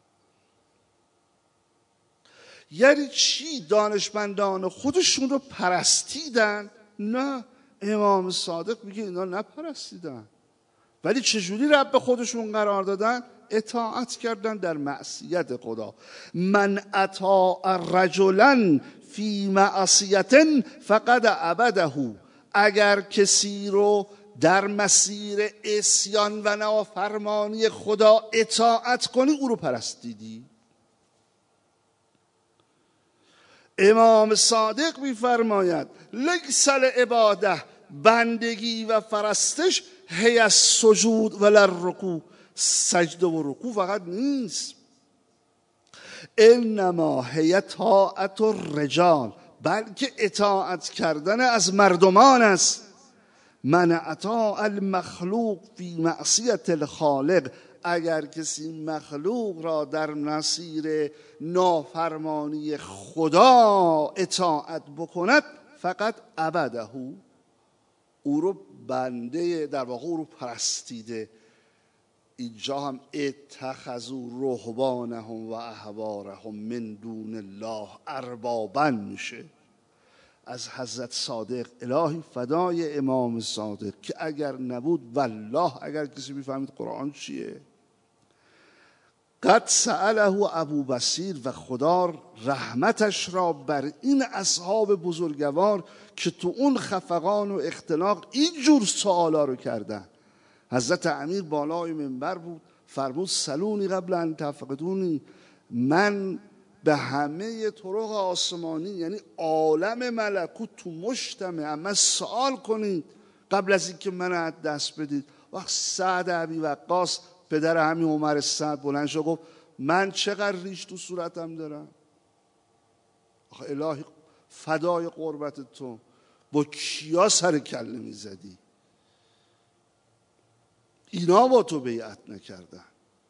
یعنی چی؟ دانشمندان خودشون رو پرستیدن؟ نه، امام صادق میگه اینا نپرستیدن. ولی چجوری رب به خودشون قرار دادن؟ اطاعت کردن در معصیت خدا. من اطاع رجلا فی معصیت فقد عبده. اگر کسی رو در مسیر عصیان و نافرمانی خدا اطاعت کنی، او رو پرستیدی. امام صادق می‌فرماید لیس العباده، بندگی و فرستش، هی السجود و الرکوع، سجده و رکوع فقط نیست. انما هی طاعت الرجال، بلکه اطاعت کردن از مردمان است. من اطاع المخلوق فی معصیت الخالق، اگر کسی مخلوق را در مسیر نافرمانی خدا اطاعت بکند، فقط عبده، او رو بنده، در واقع او رو پرستیده. اینجا هم اتخذوا رهبانهم و احبارهم من دون الله اربابا میشه. از حضرت صادق الهی فدای امام صادق که اگر نبود والله، اگر کسی میفهمید قرآن چیه. قد سأله ابو بصیر، و خدا رحمتش را بر این اصحاب بزرگوار که تو اون خفقان و اختلاق اینجور سوالا رو کردن. حضرت امیر بالای منبر بود، فرمود سلونی قبل ان تفقدونی، من به همه طرق آسمانی یعنی عالم ملکوت تو مشتمه، اما سوال کنید قبل از اینکه من از دست بدید. وقت سعد ابی وقاص پدر همین عمر سعد بلند شد گفت من چقدر ریش تو صورتم دارم؟ آخه الهی فدای قربت تو، با کیا سر کله میزدی؟ اینا با تو بیعت نکردن.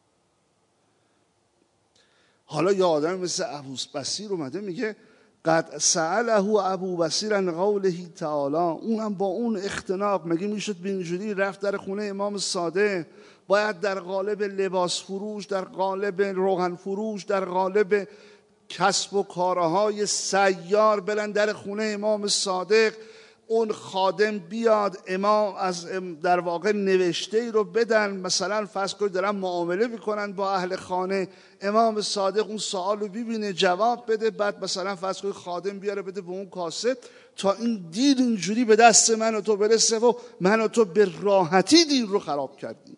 حالا یه آدم مثل ابو بصیر اومده میگه قد سأله ابو بصیر عن قوله تعالی، اونم با اون اختناق مگه میشد به اینجوری رفت در خونه امام صادق؟ باید در قالب لباس فروش، در قالب روغن فروش، در قالب کسب و کارهای سیار برن در خونه امام صادق. اون خادم بیاد، امام از در واقع نوشته ای رو بدن، مثلا فرض کنید دارن معامله میکنن با اهل خانه، امام صادق اون سوال رو ببینه جواب بده، بعد مثلا فرض کنید خادم بیاره بده به اون کاسه تا این دین اینجوری به دست من و تو برسه و من و تو به راحتی دین رو خراب کردیم.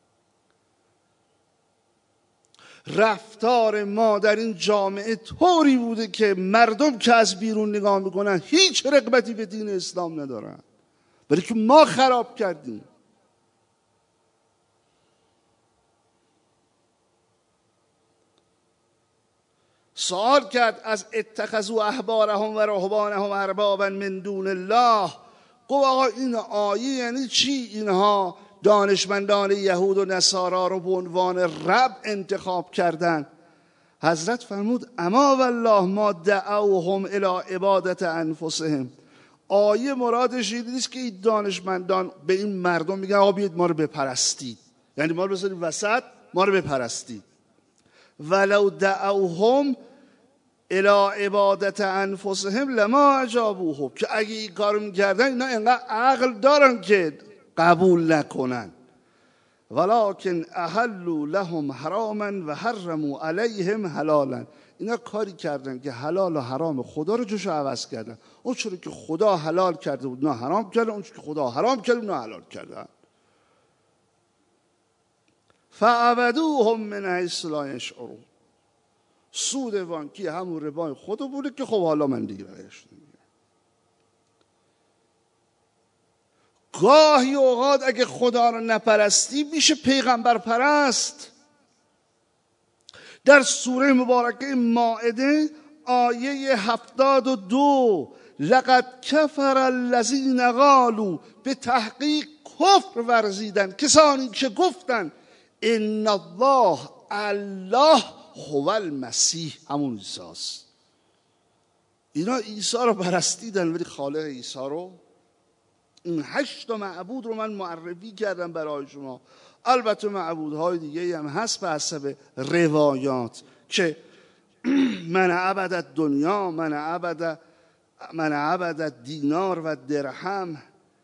رفتار ما در این جامعه طوری بوده که مردم که از بیرون نگاه میکنن هیچ رغبتی به دین اسلام ندارن، ولی که ما خراب کردیم. سوال کرد از اتخذوا احبارهم و رهبانهم اربابا من دون الله. گفت آقا این آیه یعنی چی؟ اینها دانشمندان یهود و نصارا رو به عنوان رب انتخاب کردن. حضرت فرمود اما والله ما دعوهم الی عبادت انفسهم. آیه مرادش این نیست که این دانشمندان به این مردم میگن آقا بیاید ما رو بپرستید، یعنی ما رو بذارید وسط ما رو بپرستید. ولو دعوهم الی عبادت انفسهم لما اجابوه، که اگه این کارو میکردن اینا اینقدر عقل دارن که قبول نکنن. ولکن احلوا لهم حراما و حرموا علیهم حلالا. اینا کاری کردن که حلال و حرام خدا رو جوش عوض کردن. اون چیزی که خدا حلال کرده بود نه حرام کردن، اون چیزی که خدا حرام کرده نه حلال کردن. فعبدوهم من حیث لا یشعرون. سود وانکی همون ربای خدا بوده که خب حالا من دیگه برایش نمیگم. گاهی اوقات اگه خدا رو نپرستی میشه پیغمبر پرست. در سوره مبارکه مائده آیه هفتاد و دو لقد کفر الذین قالوا، به تحقیق کفر ورزیدن کسانی که گفتن ان الله الله هو المسیح، همون عیسی است. اینا عیسی رو پرستیدن ولی خالق عیسی رو این هشت معبود رو من معرفی کردم برای شما. البته معبودهای دیگه هم هست به حسب روایات که من عبد دنیا، من عبد من عبد دینار و درهم،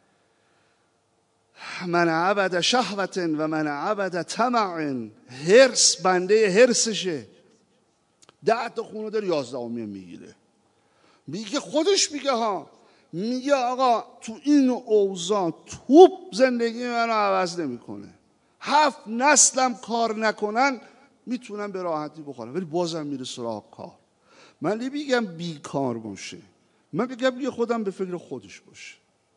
من عبد شهوت و من عبد طمع. هرس بنده هرسشه. ده تا خونه داره، یازدهمی میگیره. میگه خودش میگه ها، میگه آقا تو این اوضاع توپ زندگی منو عوض نمیکنه، هفت نسلم کار نکنن میتونم به راحتی بخورم، ولی بازم میره سراغ کار. من نمیگم بیکار باشه، من بگم یه خودم به فکر خودش باشه.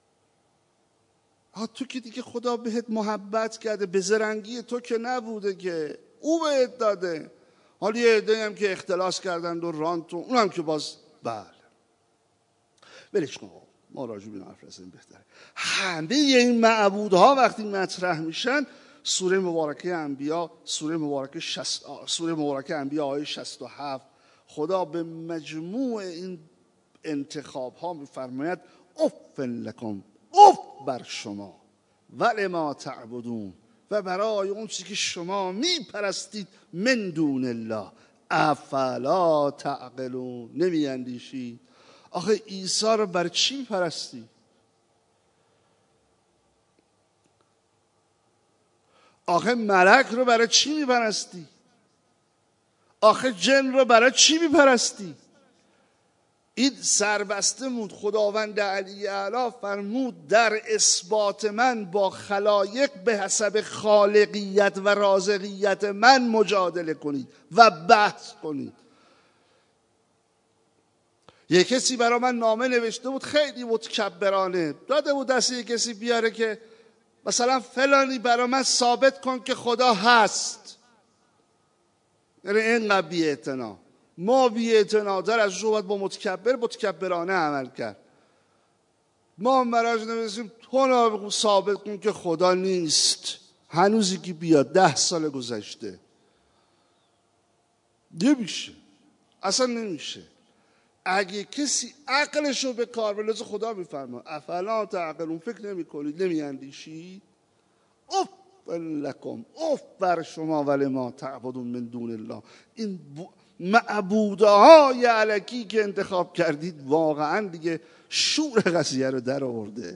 ها تو که دیگه خدا بهت محبت کرده، به زرنگی تو که نبوده که، او بهت داده. حالا یه عده هم که اختلاس کردن و رانت و اونم که باز بله ولش کن، ما راجع به این حرف بزنیم بهتره. همه این معبودها وقتی مطرح میشن، سوره مبارکه انبیا، سوره مبارکه شصت، سوره مبارکه انبیا آیه شصت و هفت، خدا به مجموع این انتخاب ها میفرماید اف لکم، اف بر شما، ولما تعبدون، و برای اون چیزی که شما میپرستید من دون الله، افلا تعقلون، نمیاندیشید؟ آخه عیسی رو بر چی پرستی؟ آخه ملک رو برای چی میپرستی؟ آخه جن رو برای چی میپرستی؟ این سربسته مود. خداوند علی اعلی فرمود در اثبات من با خلایق به حسب خالقیت و رازقیت من مجادله کنید و بحث کنید. یک کسی برای من نامه نوشته بود، خیلی متکبرانه داده بود دست یک کسی بیاره که مثلا فلانی برای من ثابت کن که خدا هست. یعنی اینقدر بی‌اعتنا. ما بی‌اعتناتر از جو باید با متکبر متکبرانه عمل کرد. ما مراج نویسیم تو ثابت کن که خدا نیست. هنوزی که بیاد ده سال گذشته نمیشه، اصلا نمیشه. اگه کسی عقلشو به کار بندازه، خدا میفرما افلا تعقلون، فکر نمی کنید، نمی اندیشید؟ اف لکم، اف بر شما ولما تعبدون من دون الله. این معبودهای الکی که انتخاب کردید واقعا دیگه شور قضیه رو در آورده.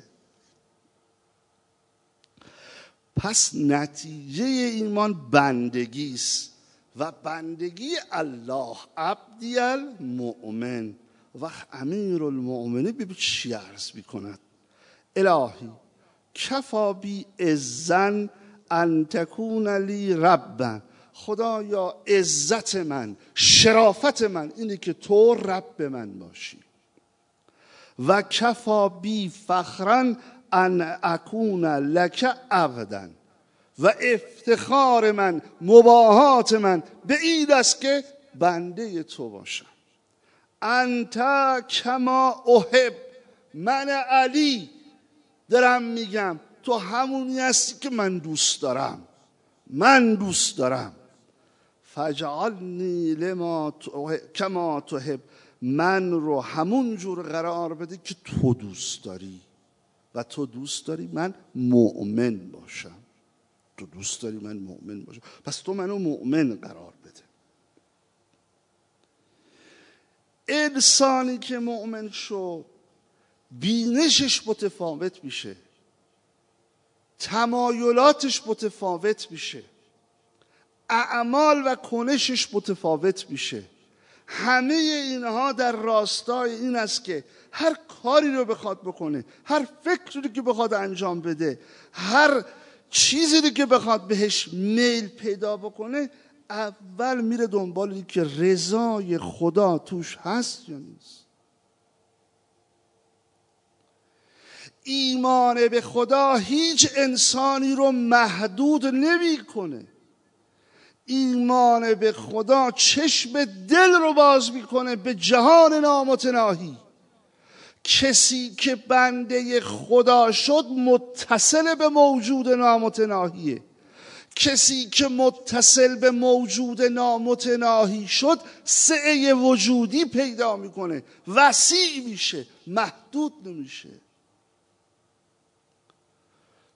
پس نتیجه ایمان بندگی است و بندگی الله. عبدی المؤمن و امیر المؤمنین به چی عرض میکند؟ الهی کفا بی اذن ان تکون لی ربا، خدایا عزت من، شرافت من اینه که تو رب من باشی. و کفا بی فخرا ان اکون لک عبدا، و افتخار من، مباهات من به این است که بنده تو باشم. انت کما احب، من علی دارم میگم تو همونی هستی که من دوست دارم، من دوست دارم. فجعلنی لما کما تحب، من رو همون جور قرار بده که تو دوست داری، و تو دوست داری من مؤمن باشم. تو دوست داری من مؤمن باشم، پس تو منو مؤمن قرار بده. انسانی که مؤمن شد بینشش متفاوت میشه، تمایلاتش متفاوت میشه، اعمال و کنشش متفاوت میشه. همه اینها در راستای این است که هر کاری رو بخواد بکنه، هر فکری رو که بخواد انجام بده، هر چیزی رو که بخواد بهش میل پیدا بکنه، اول میره دنبال این که رضای خدا توش هست یا نیست. ایمان به خدا هیچ انسانی رو محدود نمیکنه. ایمان به خدا چشم دل رو باز میکنه به جهان نامتناهی. کسی که بنده خدا شد متصل به موجود نامتناهیه. کسی که متصل به موجود نامتناهی شد سعه وجودی پیدا میکنه، وسیع میشه، محدود نمیشه.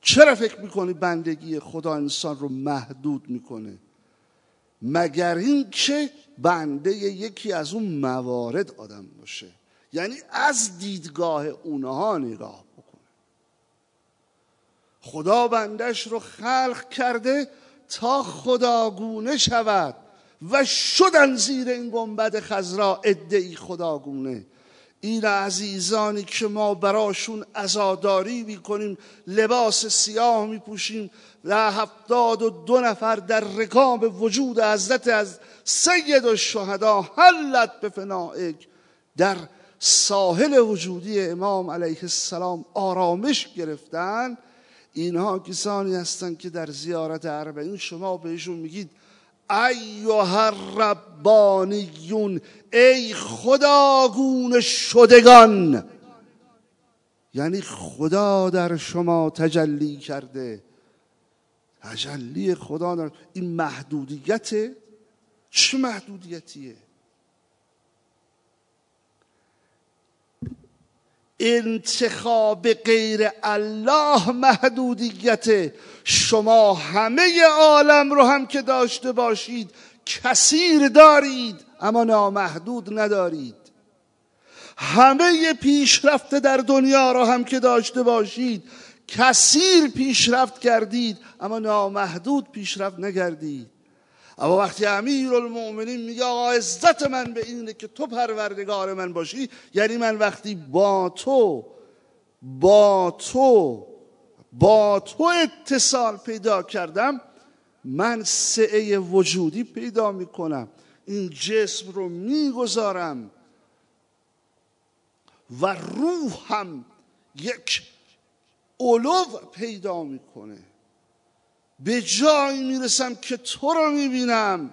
چرا فکر میکنی بندگی خدا انسان رو محدود میکنه؟ مگر این که بنده یکی از اون موارد آدم باشه، یعنی از دیدگاه اونها نگاه بکنه. خدا بندش رو خلق کرده تا خداگونه شود و شدن زیر این گنبد خضرا عده‌ای خداگونه. این عزیزانی که ما براشون عزاداری میکنیم، لباس سیاه میپوشیم و هفتاد و دو نفر در رکاب وجود حضرت از سید الشهدا حلت به فنائک در ساحل وجودی امام علیه السلام آرامش گرفتن، اینها کسانی هستند که در زیارت اربعین شما بهشون میگید ایها الربانیون، ای خداگونه شدگان، یعنی خدا در شما تجلی کرده. تجلی خدا در این محدودیت چه محدودیتیه؟ انتخاب غیر الله محدودیت. شما همه عالم رو هم که داشته باشید کثیر دارید اما نامحدود ندارید. همه پیشرفته در دنیا رو هم که داشته باشید کثیر پیشرفت کردید اما نامحدود پیشرفت نکردید. اما وقتی امیرالمؤمنین میگه آقا عزت من به اینه که تو پروردگار من باشی، یعنی من وقتی با تو با تو با تو اتصال پیدا کردم، من سعه وجودی پیدا میکنم، این جسم رو میگذارم و روحم یک علو پیدا میکنه، به جایی میرسم که تو رو میبینم.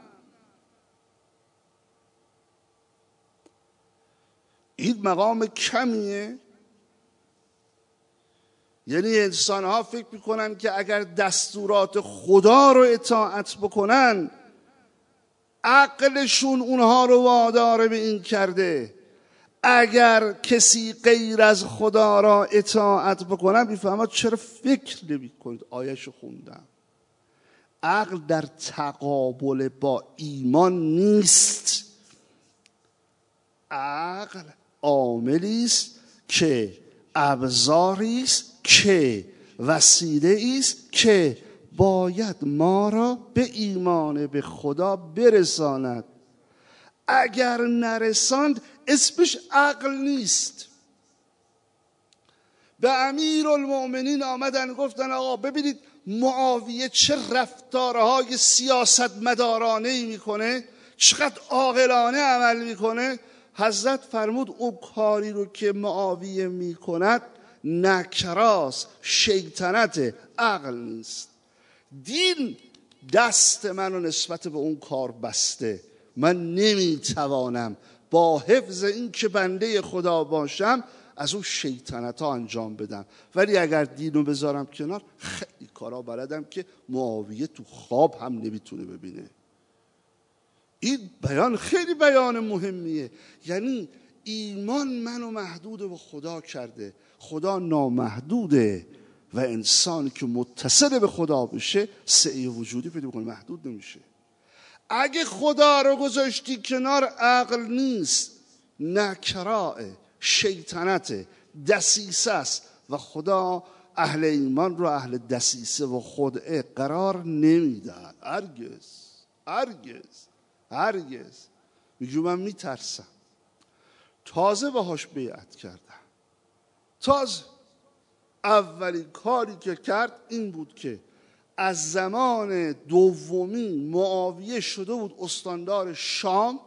این مقام کمیه؟ یعنی انسان ها فکر میکنن که اگر دستورات خدا رو اطاعت بکنن عقلشون اونها رو وادار به این کرده، اگر کسی غیر از خدا را اطاعت بکنن میفهمد چرا فکر نمی کنید. آیه‌شو خوندم. عقل در تقابل با ایمان نیست. عقل عاملی است که ابزاری است که وسیله است که باید ما را به ایمان به خدا برساند. اگر نرساند اسمش عقل نیست. به امیرالمؤمنین آمدن گفتن آقا ببینید معاویه چه رفتارهای سیاست مدارانه‌ای میکنه، چقدر عاقلانه عمل میکنه. حضرت فرمود اون کاری رو که معاویه میکند نکراست، شیطنت، عقل نیست. دین دست منو نسبت به اون کار بسته، من نمیتوانم با حفظ این که بنده خدا باشم از اون شیطنت ها انجام بدم. ولی اگر دینو بذارم کنار خیلی کارا بلدم که معاویه تو خواب هم نمیتونه ببینه. این بیان خیلی بیان مهمیه. یعنی ایمان منو محدود به خدا کرده، خدا نامحدوده و انسانی که متصل به خدا بشه سعی وجودی پیدا کنه، محدود نمیشه. اگه خدا رو گذاشتی کنار عقل نیست، نکراه، شیطنت، دسیسه است و خدا اهل ایمان رو اهل دسیسه و خدعه قرار نمیدهد. هرگز هرگز هرگز. میگه من میترسم. تازه باهاش بیعت کردم، تازه اولین کاری که کرد این بود که از زمان دومی معاویه شده بود استاندار شام،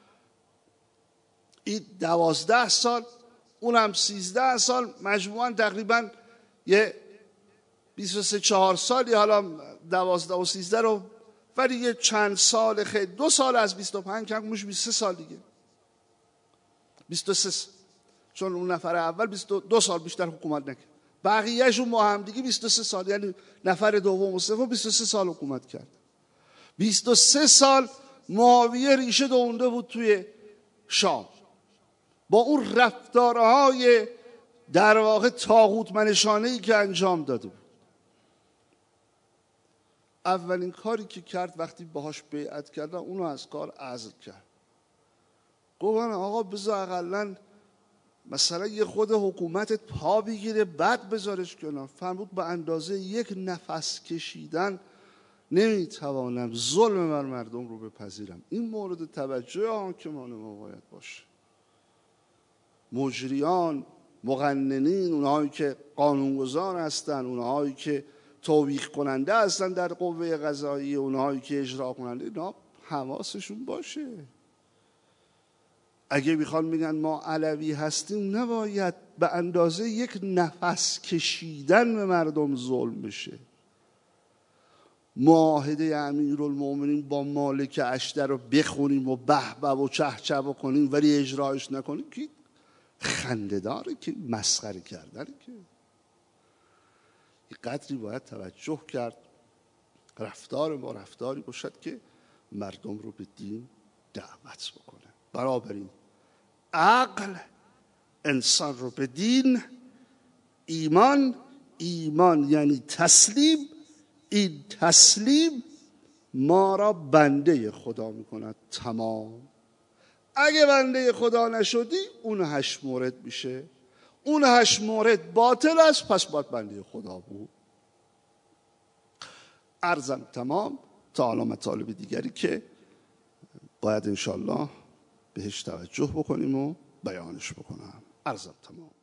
این دوازده سال اونم سیزده سال، مجموعاً تقریباً یه بیست و سه چهار سالی، حالا دوازده و سیزده رو ولی یه چند سال، خیلی دو سال از بیست و پنج کم موش بیست و سه سال دیگه، بیست و سه سال. چون اون نفر اول بیست و دو سال بیشتر حکومت نکرد، بقیه‌شون با هم دیگه بیست و سه سال، یعنی نفر دوم و سوم بیست و سه سال حکومت کرد. بیست و سه سال معاویه ریشه دونده بود توی شام با اون رفتارهای در واقع طاغوت منشانه‌ای که انجام داده بود. اولین کاری که کرد وقتی باهاش بیعت کردن اونو از کار عزل کرد. گفتن آقا بذار اقلن مثلا یه خود حکومتت پا بگیره بعد بذارش کنار. فرمود به اندازه یک نفس کشیدن نمیتوانم ظلم بر مردم رو بپذیرم. این مورد توجه حاکمان ما باید باشه. مجریان، مقننین، اونهایی که قانونگذار هستن، اونهایی که توبیخ کننده هستن در قوه قضاییه، اونهایی که اجرا کننده، اینا حواسشون باشه. اگه میخوان میگن ما علوی هستیم نباید به اندازه یک نفس کشیدن به مردم ظلم بشه. معاهده امیرالمومنین با مالک اشتر رو بخونیم و به به و چه چه کنیم ولی اجراش نکنیم که خنده داره، که مسخره کردنه. که یه قدری باید توجه کرد رفتار ما رفتاری باشد که مردم رو به دین دعوت بکنه. بنابراین عقل انسان رو به دین، ایمان، ایمان یعنی تسلیم، این تسلیم ما را بنده خدا میکند. تمام. اگه بنده خدا نشدی اون هشت مورد میشه. اون هشت مورد باطل است، پس باید بنده خدا بود. عرضم تمام. تا حالا مطالب دیگری که باید انشالله بهش توجه بکنیم و بیانش بکنم. عرضم تمام.